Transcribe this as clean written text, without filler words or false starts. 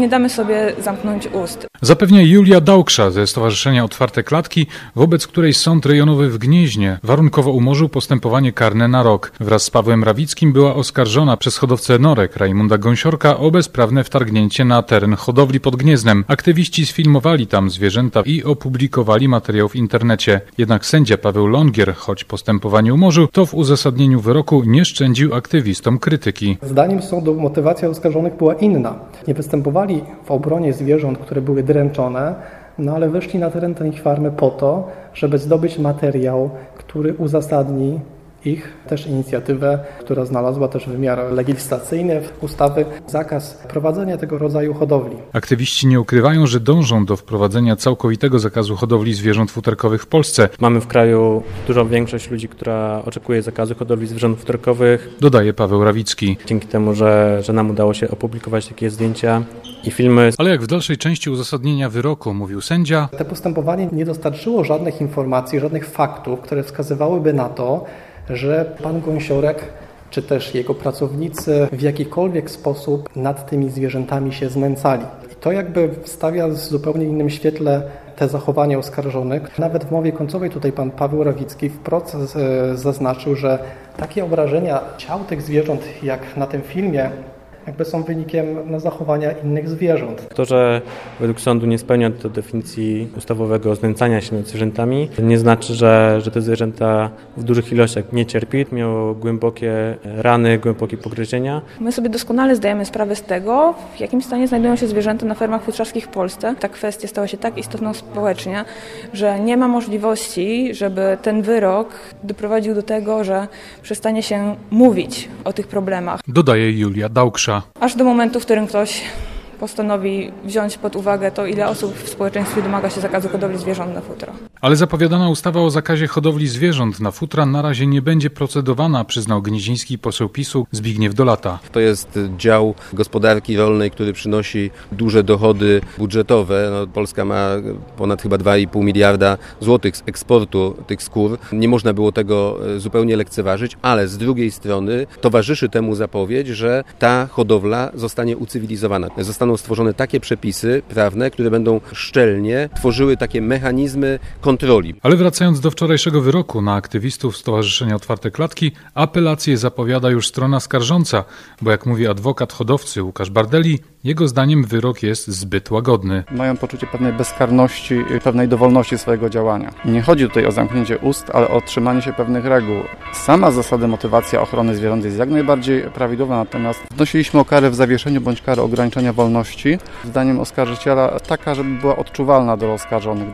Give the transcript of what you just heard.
nie damy sobie zamknąć ust. Zapewnia Julia Dałksza ze Stowarzyszenia Otwarte Klatki, wobec której Sąd Rejonowy w Gnieźnie warunkowo umorzył postępowanie karne na rok. Wraz z Pawłem Rawickim była oskarżona przez hodowcę norek Rajmunda Gąsiorka o bezprawne wtargnięcie na teren hodowli pod Gnieznem. Aktywiści sfilmowali tam zwierzęta i opublikowali materiał w internecie. Jednak sędzia Paweł Longier, choć postępowanie umorzył, to w uzasadnieniu wyroku nie szczędził aktywistom krytyki. Zdaniem sądu motywacja oskarżonych była inna. Nie występowali w obronie zwierząt, które były dręczone, ale weszli na teren tej farmy po to, żeby zdobyć materiał, który uzasadni ich też inicjatywę, która znalazła też wymiar legislacyjny w ustawy, zakaz prowadzenia tego rodzaju hodowli. Aktywiści nie ukrywają, że dążą do wprowadzenia całkowitego zakazu hodowli zwierząt futerkowych w Polsce. Mamy w kraju dużą większość ludzi, która oczekuje zakazu hodowli zwierząt futerkowych. Dodaje Paweł Rawicki. Dzięki temu, że nam udało się opublikować takie zdjęcia i filmy. Ale jak w dalszej części uzasadnienia wyroku mówił sędzia, to postępowanie nie dostarczyło żadnych informacji, żadnych faktów, które wskazywałyby na to, że pan Gąsiorek czy też jego pracownicy w jakikolwiek sposób nad tymi zwierzętami się znęcali. I to jakby stawia w zupełnie innym świetle te zachowania oskarżonych. Nawet w mowie końcowej tutaj pan Paweł Rawicki wprost zaznaczył, że takie obrażenia ciał tych zwierząt jak na tym filmie jakby są wynikiem zachowania innych zwierząt. To, że według sądu nie spełnia to definicji ustawowego znęcania się nad zwierzętami, nie znaczy, że te zwierzęta w dużych ilościach nie cierpi. Miało głębokie rany, głębokie pogryzienia. My sobie doskonale zdajemy sprawę z tego, w jakim stanie znajdują się zwierzęta na fermach futrzarskich w Polsce. Ta kwestia stała się tak istotną społecznie, że nie ma możliwości, żeby ten wyrok doprowadził do tego, że przestanie się mówić o tych problemach. Dodaje Julia Dałksza. Aż do momentu, w którym ktoś postanowi wziąć pod uwagę to, ile osób w społeczeństwie domaga się zakazu hodowli zwierząt na futra. Ale zapowiadana ustawa o zakazie hodowli zwierząt na futra na razie nie będzie procedowana, przyznał gnieźnieński poseł PiS-u Zbigniew Dolata. To jest dział gospodarki rolnej, który przynosi duże dochody budżetowe. Polska ma ponad chyba 2,5 miliarda złotych z eksportu tych skór. Nie można było tego zupełnie lekceważyć, ale z drugiej strony towarzyszy temu zapowiedź, że ta hodowla zostanie ucywilizowana. Zostaną stworzone takie przepisy prawne, które będą szczelnie tworzyły takie mechanizmy kontroli. Ale wracając do wczorajszego wyroku na aktywistów Stowarzyszenia Otwarte Klatki, apelację zapowiada już strona skarżąca, bo jak mówi adwokat hodowcy Łukasz Bardeli, jego zdaniem wyrok jest zbyt łagodny. Mają poczucie pewnej bezkarności i pewnej dowolności swojego działania. Nie chodzi tutaj o zamknięcie ust, ale o trzymanie się pewnych reguł. Sama zasada motywacja ochrony zwierząt jest jak najbardziej prawidłowa, natomiast wnosiliśmy o karę w zawieszeniu bądź karę ograniczenia wolności. Zdaniem oskarżyciela taka, żeby była odczuwalna dla oskarżonych.